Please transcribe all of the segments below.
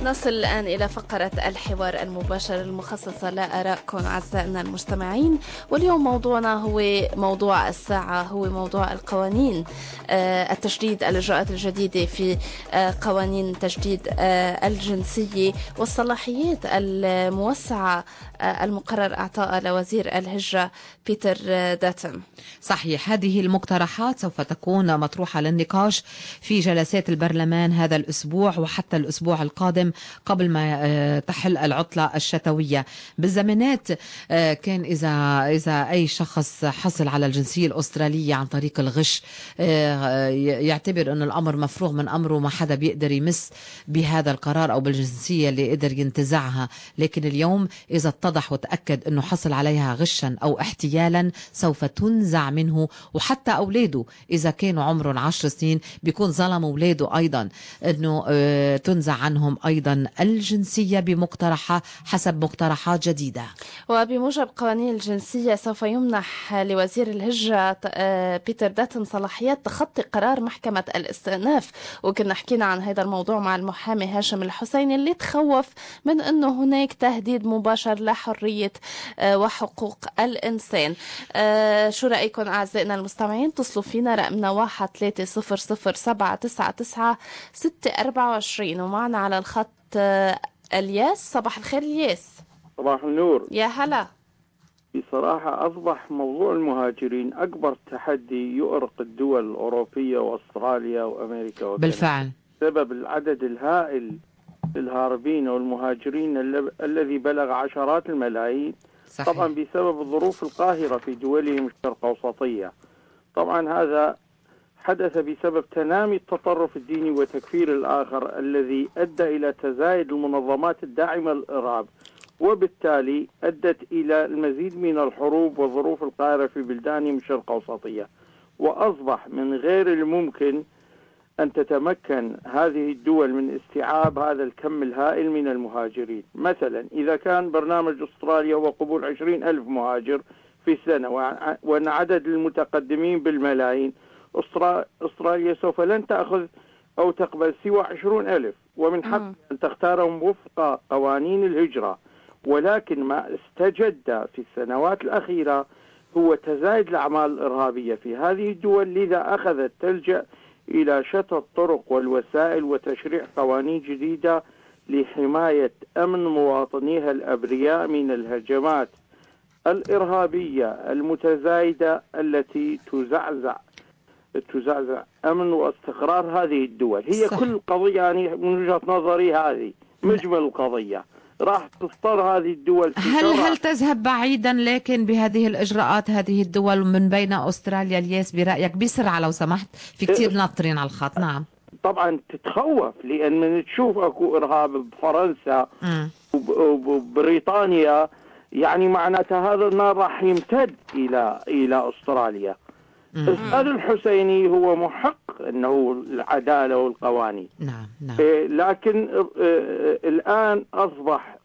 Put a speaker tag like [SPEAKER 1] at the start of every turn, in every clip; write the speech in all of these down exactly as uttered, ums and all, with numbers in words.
[SPEAKER 1] نصل الآن إلى فقرة الحوار المباشر المخصصة لآرائكم أعزائنا المستمعين، واليوم موضوعنا هو موضوع الساعة، هو موضوع القوانين التجديد، الإجراءات الجديدة في قوانين تجديد الجنسية والصلاحيات الموسعة المقرر إعطائها لوزير الهجرة بيتر داتن.
[SPEAKER 2] صحيح، هذه المقترحات سوف تكون مطروحة للنقاش في جلسات البرلمان هذا الأسبوع وحتى الأسبوع القادم قبل ما تحل العطلة الشتوية. بالزمانات كان إذا إذا أي شخص حصل على الجنسية الأسترالية عن طريق الغش يعتبر أن الأمر مفروغ من أمره، ما حدا بيقدر يمس بهذا القرار أو بالجنسية اللي قدر ينتزعها. لكن اليوم إذا اتضح وتأكد أنه حصل عليها غشا أو احتيالا سوف تنزع منه، وحتى أولاده إذا كانوا عمرهم عشر سنين بيكون ظلم أولاده أيضا أنه تنزع عنهم أيضا الجنسية بمقترحة حسب مقترحات جديدة.
[SPEAKER 1] وبموجب قوانين الجنسية سوف يمنح لوزير الهجرة بيتر داتن صلاحيات تخطي قرار محكمة الاستئناف، وكنا حكينا عن هذا الموضوع مع المحامي هاشم الحسيني اللي تخوف من أنه هناك تهديد مباشر لحرية وحقوق الإنسان. شو رأيكم أعزائنا المستمعين؟ اتصلوا فينا رقمنا واحد ثلاثة صفر صفر سبعة تسعة تسعة ستة أربعة وعشرين، ومعنا على الخط الياس. صباح الخير الياس.
[SPEAKER 3] صباح النور.
[SPEAKER 1] يا هلا.
[SPEAKER 3] بصراحة أصبح موضوع المهاجرين أكبر تحدي يؤرق الدول الأوروبية وأستراليا وأمريكا وكذا.
[SPEAKER 2] بالفعل
[SPEAKER 3] بسبب العدد الهائل للهاربين والمهاجرين الذي بلغ عشرات الملايين. صحيح. طبعا بسبب الظروف القاهرة في دولهم الشرق أوسطية. طبعا هذا حدث بسبب تنامي التطرف الديني وتكفير الآخر الذي أدى إلى تزايد المنظمات الداعمة للإرهاب، وبالتالي أدت إلى المزيد من الحروب وظروف القاهرة في بلدانهم الشرق أوسطية. وأصبح من غير الممكن أن تتمكن هذه الدول من استيعاب هذا الكم الهائل من المهاجرين. مثلا إذا كان برنامج أستراليا هو قبول عشرين ألف مهاجر في السنة، وأن عدد المتقدمين بالملايين، أستراليا سوف لن تأخذ أو تقبل سوى عشرون ألف، ومن حق أن تختارهم وفق قوانين الهجرة. ولكن ما استجد في السنوات الأخيرة هو تزايد الأعمال الإرهابية في هذه الدول، لذا أخذت تلجأ إلى شتى الطرق والوسائل وتشريع قوانين جديدة لحماية أمن مواطنيها الأبرياء من الهجمات الإرهابية المتزايدة التي تزعزع تزعزع أمن واستقرار هذه الدول. هي صح. كل قضية يعني من وجهة نظري هذه مجمل القضية راح تضطر هذه الدول في
[SPEAKER 2] هل هل تذهب بعيدا لكن بهذه الإجراءات هذه الدول من بين أستراليا الياس برأيك بسرعة لو سمحت؟ في كتير ناطرين على الخط. نعم
[SPEAKER 3] طبعا تتخوف، لأن من تشوف أكو إرهاب بفرنسا وبريطانيا يعني معناتها هذا النار راح يمتد إلى إلى أستراليا. الأستاذ الحسيني هو محق أنه العدالة والقوانين.
[SPEAKER 2] نعم نعم.
[SPEAKER 3] لكن الآن أصبح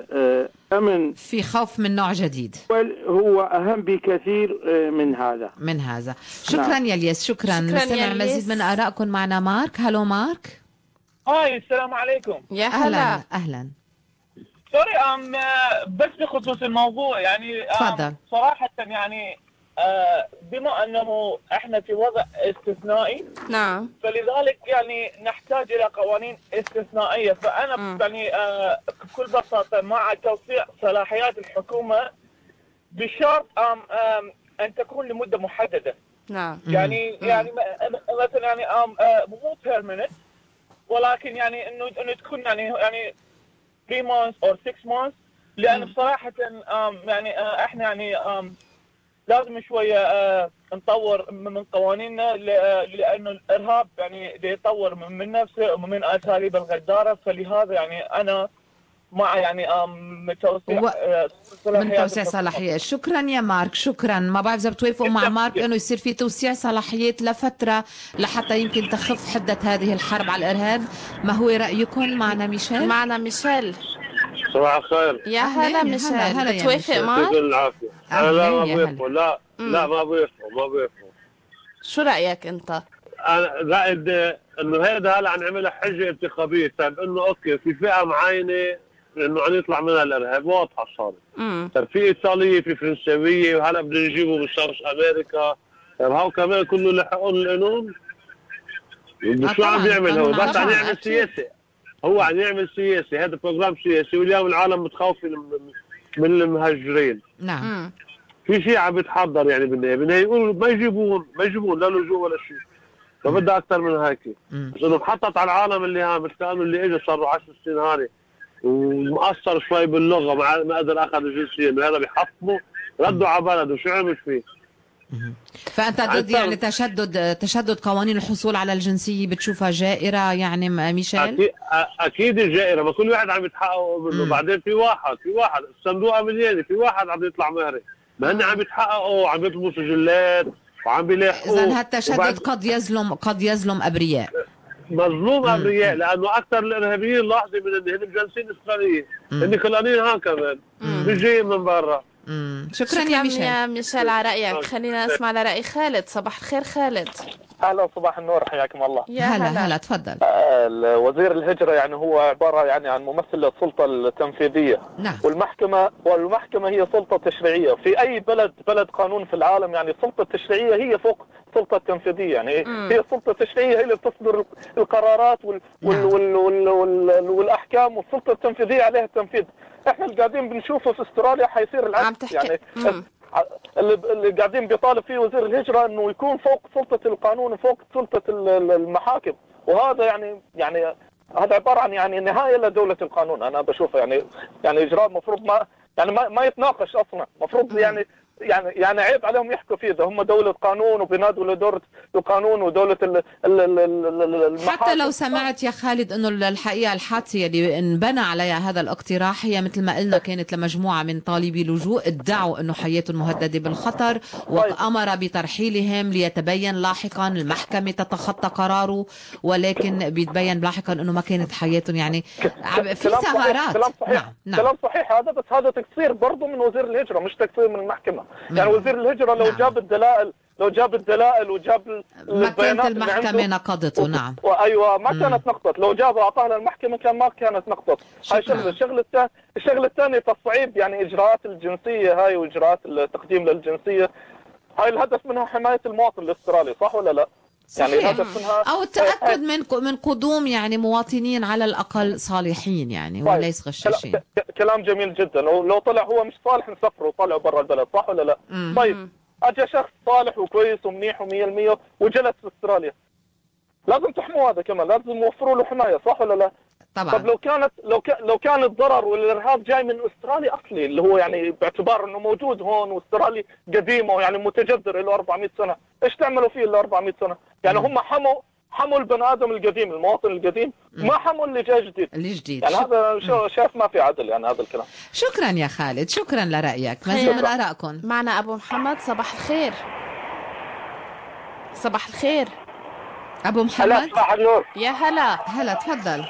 [SPEAKER 3] أمن
[SPEAKER 2] في خوف من نوع جديد،
[SPEAKER 3] هو أهم بكثير من هذا
[SPEAKER 2] من هذا. شكرا نعم. يا الياس، شكرا.
[SPEAKER 1] شكرا
[SPEAKER 2] نستمع مزيد من آرائكم. معنا مارك. هلو مارك.
[SPEAKER 4] هاي السلام عليكم.
[SPEAKER 1] يا هلا.
[SPEAKER 2] أهلا.
[SPEAKER 4] سوري أم بس بخصوص الموضوع يعني
[SPEAKER 2] تفضل.
[SPEAKER 4] صراحة يعني بما أنه إحنا في وضع استثنائي،
[SPEAKER 1] نعم،
[SPEAKER 4] فلذلك يعني نحتاج إلى قوانين استثنائية. فأنا م. يعني بكل بساطة مع توسيع صلاحيات الحكومة بشرط أم أم أن تكون لمدة محددة.
[SPEAKER 1] نعم.
[SPEAKER 4] يعني م. يعني مثلا يعني أم مو permanent، ولكن يعني إنه إنه تكون يعني يعني three months or six months، لأن بصراحة يعني إحنا يعني لازم شوية آه نطور من قوانيننا، لأنه الإرهاب يعني يطور من, من نفسه ومن أساليب الغدارة. فلهذا يعني أنا مع يعني آم توسيع
[SPEAKER 2] و...
[SPEAKER 4] آه
[SPEAKER 2] من توسيع صلاحيات. شكرا يا مارك، شكرا. ما بعرف إذا بتوافقوا مع مارك إنه يصير في توسيع صلاحيات لفترة لحتى يمكن تخف حدة هذه الحرب على الإرهاب. ما هو رأيكم؟ معنا ميشيل.
[SPEAKER 1] معنا ميشيل.
[SPEAKER 5] صباح الخير.
[SPEAKER 1] يا هلا ميشيل، بتوافق معك؟
[SPEAKER 5] العافية. لا ما بيفهموا. لا لا ما بيفهموا ما بيفهموا.
[SPEAKER 1] شو رأيك أنت؟
[SPEAKER 5] أنا رأيي انه هذا هلا عم نعملها حجه انتخابيه. طيب انه اوكي في فئه معينه انه عم يطلع منها الارهاب واضحه صارت. طيب في ايطاليه في فرنساويه وهلا بدنا نجيبه من شرق امريكا. طيب هاو كمان كله لحقون القانون. شو عم يعمل هو؟ بس عم يعمل سياسه. هو عم يعمل سياسه، هذا بروجرام سياسي، واليوم العالم متخوفه من المهاجرين.
[SPEAKER 2] نعم.
[SPEAKER 5] في شيء عم يتحضر يعني بالنهايه، بالنهايه يقولوا ما يجيبون ما يجيبون لا لجوء ولا شيء. فبدها اكثر من هيك. بس انه محطط على العالم اللي ها مش كانوا اللي اجى صار له عشر سنين هاني ومقصر شوي باللغه ما قدر اخذ الجنسيه، هذا بيحطمه ردوا على بلده شو عمل فيه؟
[SPEAKER 2] فانت ضد يعني تشدد تشدد قوانين الحصول على الجنسيه بتشوفها جائره يعني ميشيل؟
[SPEAKER 5] اكيد اكيد جائره، ما كل واحد عم يتحققوا منه. بعدين في واحد في واحد الصندوق مليانه، في واحد عم يطلع مهري، ما هن عم يتحققوا عم يطلبوا سجلات وعم بيلاحقوا.
[SPEAKER 2] اذا هالتشدد وبعد... قد يظلم قد يظلم ابرياء.
[SPEAKER 5] مظلوم ابرياء لانه اكثر الارهابيين لاحظي من اللي هن مجنسين اسرائيليين، هن خلانين هان كمان مش جايين من برا.
[SPEAKER 2] شكرا, شكرا يا ميشيل.
[SPEAKER 1] يا ميشيل على رايك. خلينا نسمع لراي خالد. صباح الخير خالد.
[SPEAKER 6] اهلا صباح النور، حياكم الله.
[SPEAKER 1] يا
[SPEAKER 2] هلا هلا تفضل.
[SPEAKER 6] وزير الهجرة يعني هو عبارة يعني عن ممثل للسلطة التنفيذية.
[SPEAKER 2] نعم.
[SPEAKER 6] والمحكمة والمحكمة هي سلطة تشريعية في أي بلد بلد قانون في العالم. يعني السلطة التشريعية هي فوق السلطة التنفيذية، يعني مم. هي السلطة التشريعية هي اللي بتصدر القرارات وال وال وال وال وال والأحكام، والسلطة التنفيذية عليها التنفيذ. احنا اللي قاعدين بنشوفه في استراليا حيصير العكس. يعني مم. اللي قاعدين بيطالب فيه وزير الهجرة انه يكون فوق سلطة القانون وفوق سلطة المحاكم، وهذا يعني يعني هذا عبارة عن يعني نهاية لدولة القانون. انا بشوفه يعني يعني اجراء مفروض ما يعني ما, ما يتناقش اصلا، مفروض يعني يعني يعني عيب عليهم يحكوا فيه. ده هم دولة قانون وبينادوا لدولة القانون ودولة المحاكم.
[SPEAKER 2] حتى لو سمعت يا خالد انه الحقيقة الحادثة اللي انبنى عليها هذا الاقتراح هي مثل ما قلنا كانت لمجموعة من طالبي لجوء ادعوا انه حياتهم مهددة بالخطر وامر بترحيلهم ليتبين لاحقا المحكمة تتخطى قراره، ولكن بيتبين لاحقا انه ما كانت حياتهم يعني في ثغرات.
[SPEAKER 6] كلام صحيح. نعم. نعم. كلام صحيح هذا، بس هذا تقصير برضه من وزير الهجرة مش تقصير من المحكمة. يعني وزير الهجرة لو نعم. جاب الدلائل لو جاب الدلائل وجاب
[SPEAKER 2] ما كانت المحكمة نقضته. نعم.
[SPEAKER 6] وايوه ما كانت نقضت. لو جابها اعطاها للمحكمة كان ما كانت نقضت. هاي شغله. الشغله الثانيه الشغله الثانيه تصعيد يعني اجراءات الجنسية هاي واجراءات التقديم للجنسية. هاي الهدف منها حماية المواطن الاسترالي، صح ولا لا؟
[SPEAKER 2] صحيح. يعني الهدف منها او التأكد من من قدوم يعني مواطنين على الاقل صالحين يعني طيب. وليس غشاشين.
[SPEAKER 6] كلام جميل جدا. لو طلع هو مش صالح نسفره وطلعه برا البلد، صح ولا لا؟ مم. طيب اجى شخص صالح وكويس ومنيح ومية المية وجلس في استراليا، لازم تحموا هذا كمان، لازم يوفروا له حمايه، صح ولا لا؟
[SPEAKER 2] طبعا.
[SPEAKER 6] طب لو كانت لو ك... لو كان الضرر والارهاب جاي من استراليا اصلي، اللي هو يعني باعتبار انه موجود هون واسترالي قديمه ويعني متجذر له أربعمية سنه، ايش تعملوا فيه ال أربعمية سنه؟ يعني م. هم حموا حموا البني ادم القديم المواطن القديم، ما حموا اللي جاي جديد.
[SPEAKER 2] اللي جديد
[SPEAKER 6] يعني هذا شو شايف ما في عدل يعني هذا الكلام.
[SPEAKER 2] شكرا يا خالد، شكرا لرايك. مزيد من ارائكم.
[SPEAKER 1] معنا ابو محمد. صباح الخير. صباح الخير ابو محمد.
[SPEAKER 5] هلا صباح النور.
[SPEAKER 1] يا هلا.
[SPEAKER 2] هلا تفضل.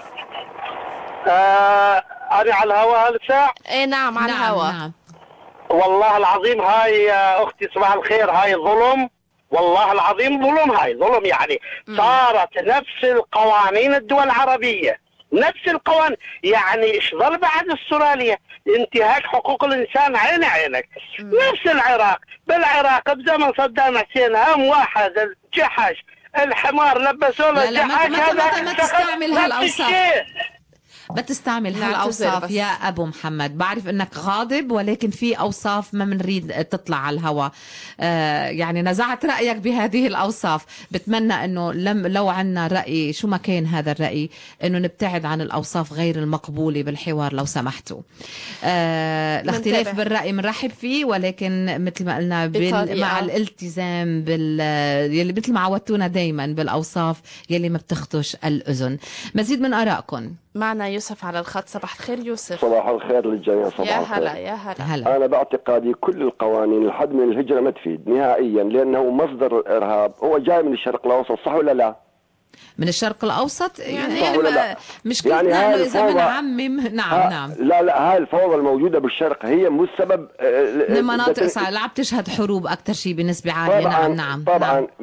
[SPEAKER 5] آه انا على الهواء هالساعة؟
[SPEAKER 1] ايه نعم على الهواء.
[SPEAKER 2] نعم.
[SPEAKER 5] والله العظيم هاي اختي صباح الخير، هاي ظلم، والله العظيم ظلم، هاي ظلم. يعني صارت نفس القوانين الدول العربية، نفس القوانين. يعني ايش ظل بعد استراليا؟ انتهاك حقوق الانسان عين عينك. مم. نفس العراق، بالعراق بزمن صدام حسين هم واحد الجحش الحمار لبسوا له الجحش.
[SPEAKER 2] هذا ما تستعمل هالاوصاف، بتستعمل هالاوصاف يا ابو محمد. بعرف انك غاضب ولكن في اوصاف ما بنريد تطلع على الهواء. آه يعني نزعت رايك بهذه الاوصاف. بتمنى انه لم لو عنا راي شو ما كان هذا الراي انه نبتعد عن الاوصاف غير المقبوله بالحوار لو سمحتوا. آه الاختلاف بالراي بنرحب فيه، ولكن مثل ما قلنا بال... مع الالتزام بال يلي مثل ما عودتونا دائما بالاوصاف يلي ما بتخدش الاذن. مزيد من ارائكم.
[SPEAKER 1] معنا يوسف على الخط. صباح الخير يوسف.
[SPEAKER 7] صباح الخير للجميع. صباح
[SPEAKER 1] يا
[SPEAKER 7] الخير.
[SPEAKER 1] هلا يا هلا.
[SPEAKER 2] هلا.
[SPEAKER 7] أنا باعتقادي كل القوانين الحد من الهجرة ما تفيد نهائيا، لأنه مصدر الإرهاب هو جاي من الشرق الأوسط، صح ولا لا؟
[SPEAKER 2] من الشرق الأوسط يعني,
[SPEAKER 7] يعني
[SPEAKER 2] لا. مشكلتنا يعني إنه إذا بنعمم. نعم نعم.
[SPEAKER 7] لا لا هاي الفوضى الموجودة بالشرق هي مو السبب.
[SPEAKER 2] من مناطق صعبة لعب تشهد حروب أكثر شيء بنسبة عالية. نعم نعم
[SPEAKER 7] طبعا.
[SPEAKER 2] نعم.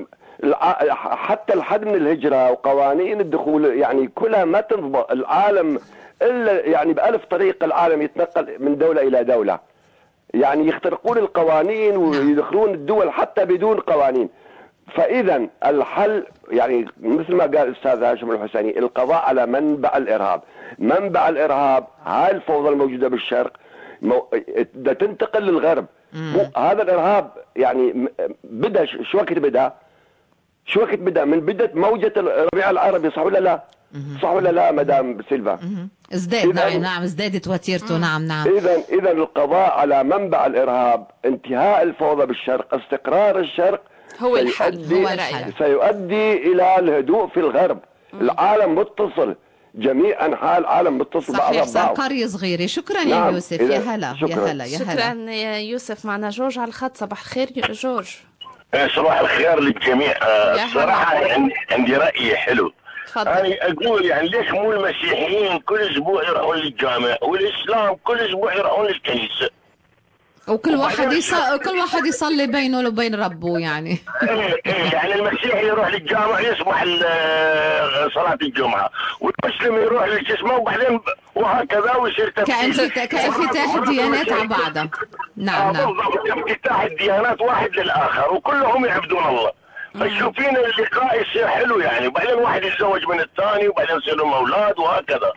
[SPEAKER 7] حتى الحد من الهجرة وقوانين الدخول يعني كلها ما تنضبط. العالم إلا يعني بألف طريقة العالم يتنقل من دولة إلى دولة، يعني يخترقون القوانين ويدخلون الدول حتى بدون قوانين. فإذا الحل يعني مثل ما قال الأستاذ هاشم الحسيني، القضاء على منبع الإرهاب. منبع الإرهاب هاي الفوضى الموجودة بالشرق مو... بدها تنتقل للغرب. هذا الإرهاب يعني بدأ شو وقت بدأ؟ شو وقت بدأ؟ من بدأت موجة الربيع العربي، صح ولا لا؟ صح ولا لا مدام سيلفا؟
[SPEAKER 2] ازداد نعم نعم ازدادت وتيرته. نعم نعم
[SPEAKER 7] إذا إذا القضاء على منبع الإرهاب، انتهاء الفوضى بالشرق، استقرار الشرق
[SPEAKER 1] هو الحل. هو
[SPEAKER 7] الحل سيؤدي إلى الهدوء في الغرب. مم. العالم متصل، جميع أنحاء العالم متصل بعض
[SPEAKER 2] بعض. صحيح، قرية صغيرة. شكرا
[SPEAKER 7] نعم.
[SPEAKER 2] يا يوسف. يا هلا يا هلا يا
[SPEAKER 1] هلا. شكرا يا يوسف. معنا جورج على الخط. صباح الخير يا جورج.
[SPEAKER 8] صباح الخير للجميع. الصراحة عندي رأي حلو. أنا أقول يعني ليش مو المسيحيين كل أسبوع يروحون للجامع، والإسلام كل أسبوع يروحون للكنيسة،
[SPEAKER 2] وكل واحد يصلي كل واحد يصلي بينه وبين ربه يعني.
[SPEAKER 8] يعني المسيحي يروح للجامع يسمح صلاة الجمعة، والمسلم يروح للجسمة، وبعدين وهكذا ويصير
[SPEAKER 2] تفكير كانفتاح الديانات على بعضها. نعم نعم
[SPEAKER 8] بالضبط، انفتاح الديانات واحد للآخر وكلهم يعبدون الله. فشوفين اللقاء يصير حلو يعني، وبعدين واحد يتزوج من الثاني وبعدين يصير لهم أولاد وهكذا.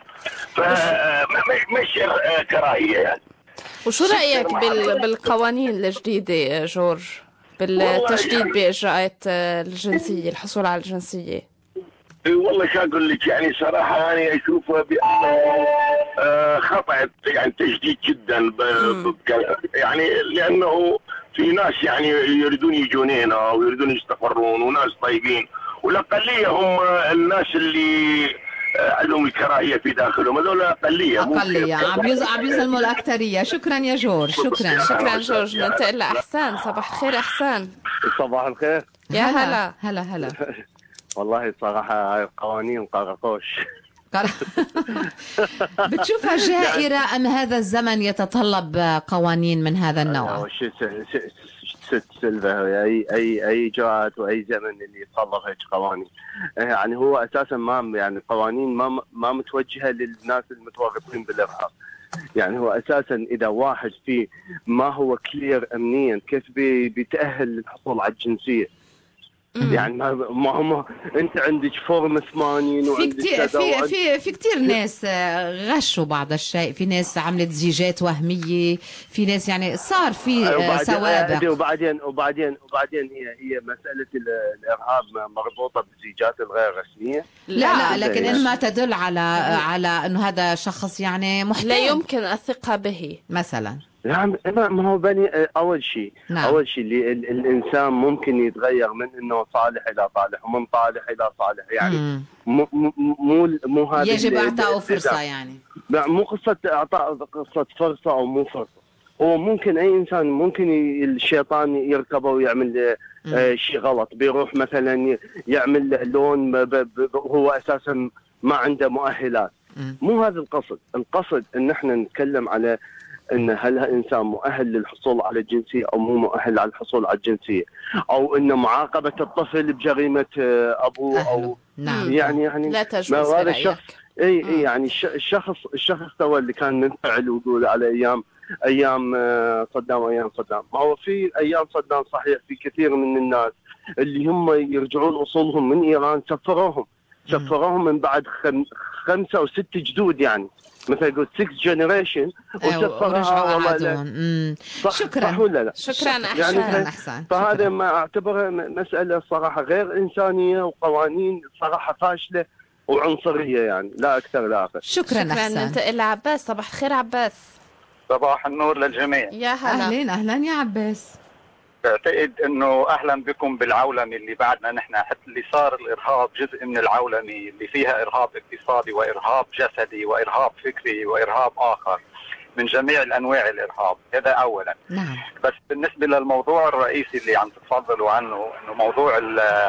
[SPEAKER 8] فمش كراهية يعني.
[SPEAKER 1] وشو رأيك بال... بالقوانين الجديدة يا جورج بالتشديد بإجراءات الجنسية، الحصول على الجنسية؟
[SPEAKER 8] والله شو أقول لك يعني صراحة أنا أشوفها بأنه خطأ يعني تشديد جدا ب... يعني لأنه في ناس يعني يريدون يجون هنا ويريدون يستقرون وناس طيبين، والأقلية هم الناس اللي عندهم الكراهية في داخلهم، هذول أقلية
[SPEAKER 2] أقلية عم يظلموا الأكثرية. شكرا يا جورج. شكرا
[SPEAKER 1] شكرا جورج. ننتقل لأحسان. صباح الخير أحسان.
[SPEAKER 9] صباح الخير.
[SPEAKER 1] يا هلا
[SPEAKER 2] هلا هلا.
[SPEAKER 9] والله صراحة هاي القوانين قرقوش.
[SPEAKER 2] بتشوفها جائرة أم هذا الزمن يتطلب قوانين من هذا النوع؟
[SPEAKER 9] ست سلفة اي اي اي اجراءات واي زمن اللي يتطلب هيك قوانين. يعني هو اساسا ما يعني قوانين ما ما متوجهه للناس المتورطين بالارهاب. يعني هو اساسا اذا واحد فيه ما هو كلير امنيا كيف بي بيتاهل للحصول على الجنسيه؟ يعني ما ما هم انت عندك فورم ثمانين
[SPEAKER 2] في كتير في في في كثير ناس غشوا بعض الشيء، في ناس عملت زيجات وهميه، في ناس يعني صار في سوابق.
[SPEAKER 9] وبعدين وبعدين وبعدين هي هي مساله الارهاب مربوطه بالزيجات الغير رسميه.
[SPEAKER 2] لا لا لكن انما تدل على على انه هذا شخص يعني محتال
[SPEAKER 1] لا يمكن الثقه به
[SPEAKER 2] مثلا.
[SPEAKER 9] نعم ما هو بني اول شيء نعم. اول شيء اللي الانسان ممكن يتغير من انه صالح الى صالح ومن صالح الى صالح يعني مو مو مو هذا
[SPEAKER 2] يجب اعطائه فرصه يعني
[SPEAKER 9] مو قصه اعطاء قصه فرصه او مو فرصه. هو ممكن اي انسان ممكن الشيطان يركبه ويعمل آه شيء غلط، بيروح مثلا يعمل لون هو اساسا ما عنده مؤهلات. مم. مو هذا القصد. القصد ان احنا نتكلم على ان هل الانسان مؤهل للحصول على الجنسيه او مو مؤهل على الحصول على الجنسيه، او ان معاقبه الطفل بجريمه ابوه او
[SPEAKER 2] نعم.
[SPEAKER 9] يعني يعني
[SPEAKER 1] لا تجوز
[SPEAKER 9] هذا الشخص اي اي يعني الشخص الشخص تو اللي كان منفعل ويقول على ايام ايام صدام وايام صدام. ما هو في ايام صدام صحيح في كثير من الناس اللي هم يرجعون اصولهم من ايران سفروهم سفروهم من بعد خم خمسه او ست جدود يعني مثل يقول ستة جنريشن
[SPEAKER 2] وسفرها والله. شكرا
[SPEAKER 9] صح ولا لا؟
[SPEAKER 1] شكرا احسن
[SPEAKER 2] يعني احسن.
[SPEAKER 9] فهذا ما اعتبره مساله صراحه غير انسانيه وقوانين صراحه فاشله وعنصريه يعني لا اكثر لا اقل.
[SPEAKER 2] شكرا احسن.
[SPEAKER 1] ننتقل لعباس. صباح الخير عباس.
[SPEAKER 10] صباح النور للجميع.
[SPEAKER 1] يا هلا.
[SPEAKER 2] اهلين اهلا يا عباس.
[SPEAKER 10] بعتقد انه اهلا بكم بالعولمه اللي بعدنا نحن، حتى اللي صار الارهاب جزء من العولمه اللي فيها ارهاب اقتصادي وارهاب جسدي وارهاب فكري وارهاب اخر من جميع الانواع الارهاب. هذا اولا.
[SPEAKER 2] نعم.
[SPEAKER 10] بس بالنسبه للموضوع الرئيسي اللي عم تتفضلوا عنه انه موضوع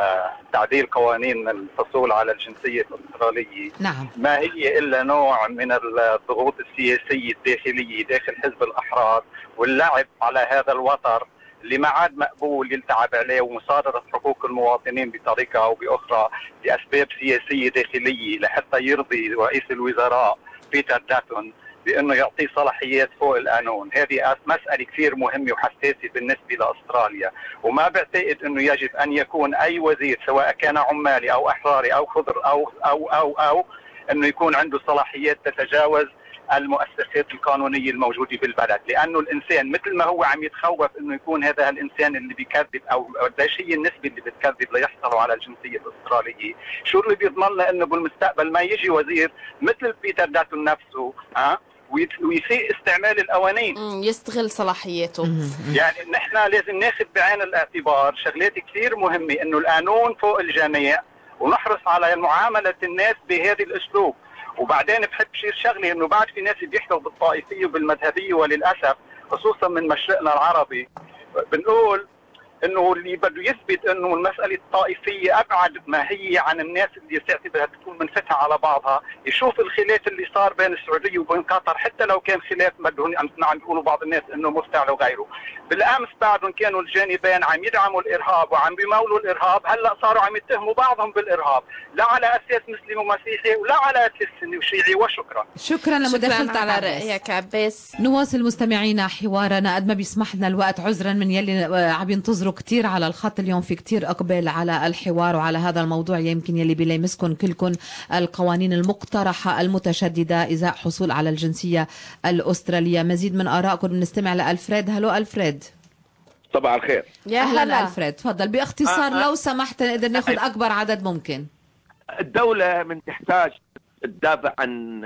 [SPEAKER 10] تعديل قوانين الحصول على الجنسيه الاستراليه.
[SPEAKER 2] نعم.
[SPEAKER 10] ما هي الا نوع من الضغوط السياسيه الداخليه داخل حزب الاحرار واللعب على هذا الوتر اللي ما عاد مقبول يلتعب عليه ومصادرة حقوق المواطنين بطريقة أو بأخرى لأسباب سياسية داخلية لحتى يرضي رئيس الوزراء بيتر داتون بأنه يعطيه صلاحيات فوق القانون. هذه مسألة كثير مهمة وحساسة بالنسبة لأستراليا، وما بعتقد أنه يجب أن يكون أي وزير سواء كان عمالي أو أحراري أو خضر أو أو أو أو أنه يكون عنده صلاحيات تتجاوز المؤسسات القانونية الموجودة بالبلد، لأنه الإنسان مثل ما هو عم يتخوف أنه يكون هذا الإنسان اللي بيكذب أو قديش هي النسبة اللي بتكذب ليحصلوا على الجنسية الأسترالية، شو اللي بيضمن لنا أنه بالمستقبل ما يجي وزير مثل بيتر داتون نفسه ها ويسيء استعمال القوانين
[SPEAKER 1] يستغل صلاحياته.
[SPEAKER 10] يعني نحن لازم ناخذ بعين الاعتبار شغلات كثير مهمة، أنه القانون فوق الجميع ونحرص على معاملة الناس بهذا الأسلوب. وبعدين بحب شير شغلي انه بعد في ناس بيحكوا بالطائفيه وبالمذهبيه، وللاسف خصوصا من مشرقنا العربي بنقول انه اللي بده يثبت انه المساله الطائفيه ابعد ما هي عن الناس اللي تعتبرها تكون منفتحه على بعضها، يشوف الخلاف اللي صار بين السعوديه وبين قطر حتى لو كان خلاف بدهم عم بيقولوا بعض الناس انه مفتعل وغيره. بالامس بعدهم كانوا الجانبين عم يدعموا الارهاب وعم بيمولوا الارهاب، هلا صاروا عم يتهموا بعضهم بالارهاب، لا على اساس مسلم ومسيحي ولا على اساس سني وشيعي. وشكرا.
[SPEAKER 2] شكرا لمداخلتك
[SPEAKER 1] على رايك عباس.
[SPEAKER 2] نواصل مستمعينا حوارنا قد ما بيسمح لنا الوقت، عذرا من يلي عم ينتظروا كتير على الخط. اليوم في كتير اقبال على الحوار وعلى هذا الموضوع، يمكن يلي بيلامسكن كلكن القوانين المقترحه المتشدده ازاء حصول على الجنسيه الاستراليه. مزيد من ارائكم بنستمع لألفريد. هلو ألفريد.
[SPEAKER 11] صباح الخير.
[SPEAKER 1] يا
[SPEAKER 2] اهلا ألفريد، تفضل باختصار. آه لو سمحت نقدر ناخذ اكبر عدد ممكن.
[SPEAKER 11] الدولة من تحتاج تدافع عن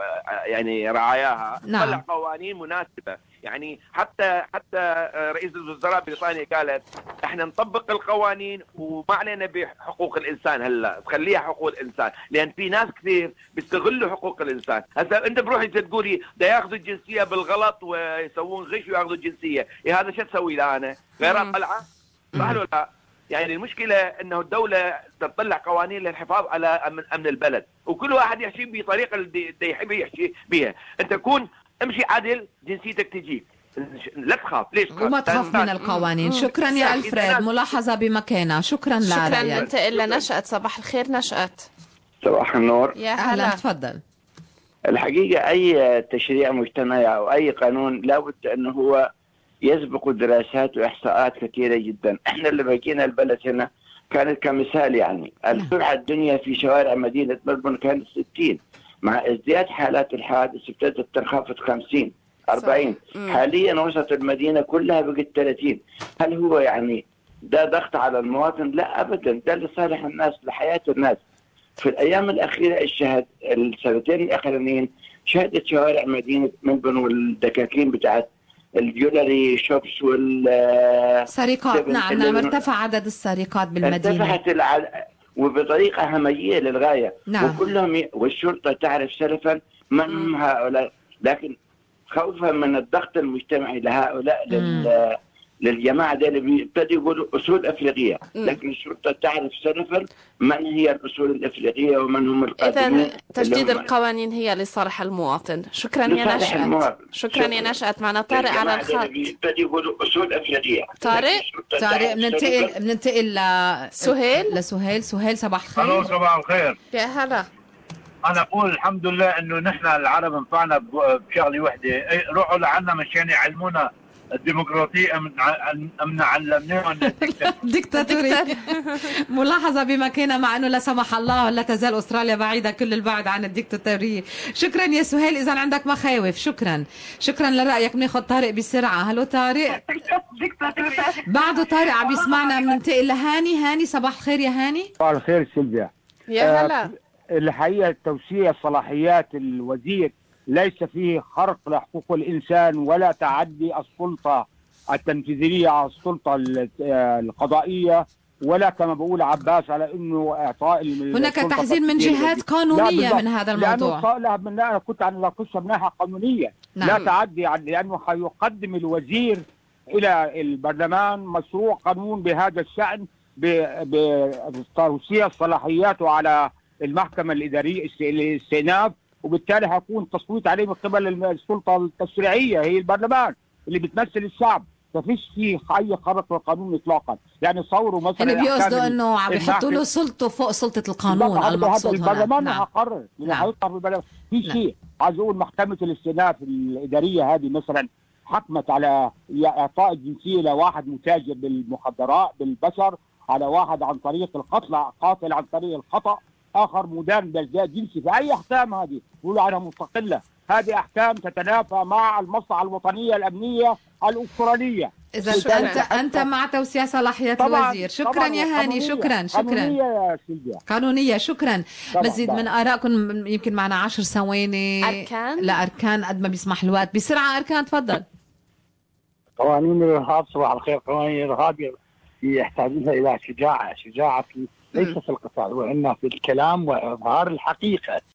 [SPEAKER 11] يعني رعاياها،
[SPEAKER 2] نعم.
[SPEAKER 11] طلع قوانين مناسبة. يعني حتى حتى رئيس الوزراء بريطانيا قالت احنا نطبق القوانين وما علينا بحقوق الانسان، هلا تخليها حقوق الانسان، لان في ناس كثير بيستغلوا حقوق الانسان. هسه انت بروحي تقولي ده ياخذوا الجنسيه بالغلط ويسوون غش وياخذوا الجنسيه، إيه هذا شو تسوي له انا؟ غير طلعه؟ صح ولا لا؟ يعني المشكله انه الدوله تطلع قوانين للحفاظ على امن, أمن البلد، وكل واحد يحكي بطريقه اللي يحب يحكي بها. انت كون امشي عدل جنسيتك تجيك، لا تخاف. ليش تخاف؟
[SPEAKER 2] وما تخاف من القوانين. شكرا يا ألفريد، ملاحظة بمكانها. شكرا لك.
[SPEAKER 1] شكرا. ننتقل لنشأت. صباح الخير نشأت.
[SPEAKER 12] صباح النور.
[SPEAKER 1] يا
[SPEAKER 2] أهلا، تفضل.
[SPEAKER 12] الحقيقة أي تشريع مجتمعي أو أي قانون لابد أنه هو يسبق دراسات وإحصاءات كثيرة جدا. احنا اللي بقينا البلد هنا كانت كمثال، يعني السرعة الدنيا في شوارع مدينة ملبورن كانت ستين، مع ازدياد حالات الحوادث ابتدت تنخفض خمسين أربعين، حاليا وسط المدينة كلها بقت ثلاثين. هل هو يعني ده ضغط على المواطن؟ لا أبدا، ده لصالح الناس، لحياة الناس. في الأيام الأخيرة الشهد السنتين الأخرانيين شهدت شوارع مدينة ملبورن والدكاكين بتاعت الجولري شوبس وال
[SPEAKER 2] سرقات. نعم نعم، ارتفع عدد السرقات بالمدينة،
[SPEAKER 12] ارتفعت الع... وبطريقة همجية للغاية.
[SPEAKER 2] نعم.
[SPEAKER 12] وكلهم ي... والشرطة تعرف سلفا من هم هؤلاء، لكن خوفا من الضغط المجتمعي لهؤلاء لل... للجماعة دي اللي بيبتدوا يقولوا أصول أفريقية، لكن الشرطة تعرف سلفا من هي الأصول الأفريقية ومن هم القادمين.
[SPEAKER 1] إذن تجديد القوانين هي لصالح المواطن. شكرا يا نشأت. شكرا يا نشأت. معنا طارق على الخط.
[SPEAKER 12] بيبتدوا يقولوا أصول أفريقية.
[SPEAKER 1] طارق
[SPEAKER 2] طارق بننتقل بننتقل
[SPEAKER 1] لسهيل.
[SPEAKER 2] لسهيل سهيل صباح الخير.
[SPEAKER 13] الو صباح الخير.
[SPEAKER 1] يا هلا.
[SPEAKER 13] أنا أقول الحمد لله إنه نحن العرب انفعنا بشغلة وحدة، روحوا لعنا مشان يعلمونا الديمقراطية أم علمناهم
[SPEAKER 2] ديكتاتورية. ملاحظة بمكانها، مع أنه لا سمح الله لا تزال أستراليا بعيدة كل البعد عن الديكتاتورية. شكرا يا سهيل. إذا عندك مخاوف شكرا شكرا لرأيك. بناخذ طارق بسرعة. هلو طارق. بعده طارق عم يسمعنا. بننتقل لهاني. هاني صباح الخير يا هاني.
[SPEAKER 14] صباح الخير سيلفيا.
[SPEAKER 1] يا هلا.
[SPEAKER 14] آه الحقيقة توسيع صلاحيات الوزير ليس فيه خرق لحقوق الإنسان ولا تعدي السلطة التنفيذية على السلطة القضائية، ولا كما بقول عباس على انه اعطاء
[SPEAKER 2] هناك تحذير من جهات قانونيه من هذا الموضوع.
[SPEAKER 14] لا من انا كنت عن قصه من ناحيه قانونيه. نعم. لا تعدي، لانه حيقدم الوزير الى البرلمان مشروع قانون بهذا الشان بتوسيع صلاحياته على المحكمه الاداريه الاستئناف، وبالتالي حيكون تصويت عليه من قبل السلطه التشريعيه هي البرلمان اللي بتمثل الشعب. ما فيش فيه اي خرق للقانون اطلاقا. يعني صوروا مثلا
[SPEAKER 2] يعني بيقصدوا انه عم يحطوا له سلطه فوق سلطه القانون المقصود هنا.
[SPEAKER 14] البرلمان
[SPEAKER 2] نعم.
[SPEAKER 14] هقرر
[SPEAKER 2] نعم.
[SPEAKER 14] بالبرلمان في نعم. شيء عايز اقول محكمه الاستئناف الاداريه هذه مثلا حكمت على اعطاء الجنسيه لواحد متاجر بالمخدرات بالبشر، على واحد عن طريق القتل قاتل عن طريق الخطا، اخر مدان بالجاء جنسي. فاي احكام هذه يقولوا عنها مستقله؟ هذه احكام تتنافى مع المصلحه الوطنيه الامنيه الاستراليه.
[SPEAKER 2] اذا انت انت مع توسيع صلاحيات الوزير. شكرا يا هاني. شكرا شكرا
[SPEAKER 14] قانونيه يا سيلفيا.
[SPEAKER 2] قانونيه. شكرا. مزيد من ارائكم، يمكن معنا عشر ثواني.
[SPEAKER 1] اركان
[SPEAKER 2] لاركان قد ما بيسمح الوقت. بسرعه اركان تفضل.
[SPEAKER 15] قوانين الارهاب صباح الخير. قوانين الارهاب يحتاجونها الى شجاعه، شجاعه في ليس في القتال وانما في الكلام واظهار الحقيقه.